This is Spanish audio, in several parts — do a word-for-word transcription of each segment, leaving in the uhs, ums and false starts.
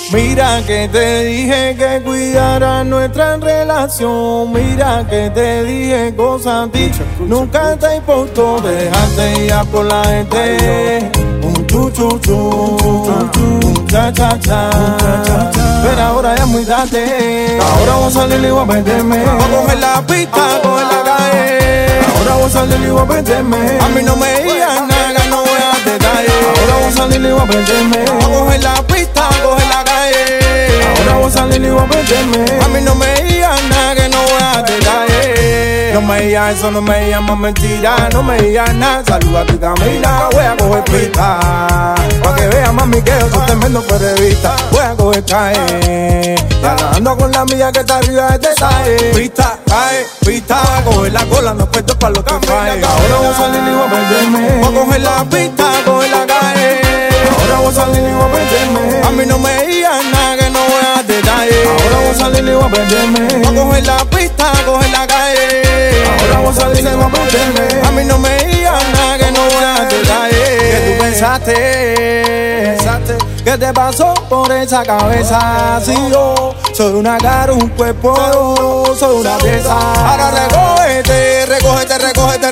Mira que te dije que cuidara nuestra relación. Mira que te dije cosas a ti. Nunca te importó, dejaste ya por la gente. Un chu chu chu, un cha cha cha. Pero ahora ya es muy tarde. Ahora vamos a salir y voy a perderme. Voy a coger la pista, coger la calle. Ahora voy a salir y voy a perderme. A mí no me digas nada, no voy a detalles. Ahora voy a salir y voy a perderme. Voy a coger la pista, coger la calle. Ahora voy a salir y voy a perderme. A mí no me digas nada, que no voy a detalles. No me digas eso, no me llamas mentira. No me digas nada, saluda a tu Camila. Voy a coger pista, pa' que veas mami que yo soy tremendo periodista. Voy a coger cae, ya ando con la mía que está arriba de detalle. Pista, cae, pista, voy a coger la cola, no cuento pa' lo que fae. Ahora voy a salir y voy a perderme. Voy a coger la pista, coger la cae. Ahora voy a salir y voy a perderme. A mí no me digas nada, que no voy a detalles. Ahora voy a salir y voy a perderme. Voy a coger la pista, coger la calle. Ahora voy a salir y voy a perderme. A mí no me digas nada, que no voy a detalles. ¿Qué tú pensaste? ¿Pensaste? ¿Qué te pasó por esa cabeza? Si yo soy una cara, un cuerpo, soy una pieza. Ahora recógete, recógete, recógete,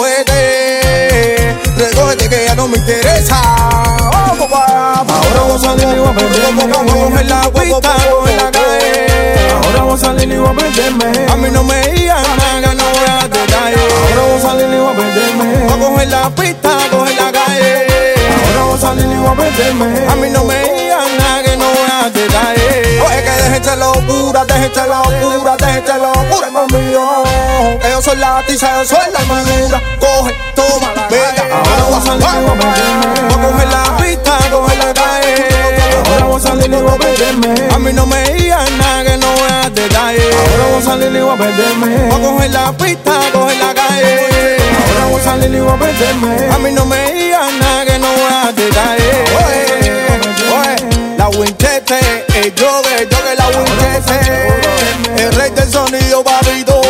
recógete. Recógete que ya no me interesa. Oh, papá. Ahora voy a salir y voy a perderme. Voy a coger la pista, coger la calle. Ahora voy a salir y voy a perderme. A mí no me digas nada, no voy a detalles. Ahora voy a salir y voy a perderme. Voy a coger la pista, coger la calle. Ahora voy a salir y voy a perderme. A mí no me digas nada, que no voy a detalles. Oye, que deje esta locura, deje esta locura, deje esta locura conmigo. Que yo soy la tiza, yo soy la armadura. Coge, toma, venga. Ahora voy a salir y voy a perderme. Voy a coger la pista, coger la calle. Ahora voy a salir y voy a perderme. A mí no me digas nada, que no voy a detalles. Ahora voy a salir y voy a perderme. Voy a coger la pista, coger la calle. Ahora voy a salir y voy a perderme. A mí no me digas nada, que no voy a detalles. Oye, oye, la Winchester, el Joker, el Joker, la Winchester, el rey del sonido, papito.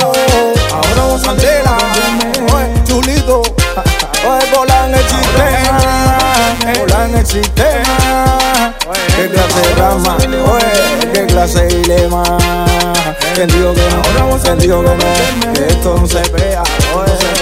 Ahora voy a salir y voy a perderme. Oye, chulito, oye, volar en el sistema, volar en el sistema. Qué clase de rama, oye, qué clase de dilema. ¿Quién dijo que no? ¿Quién dijo que no? Que esto no se vea, oye.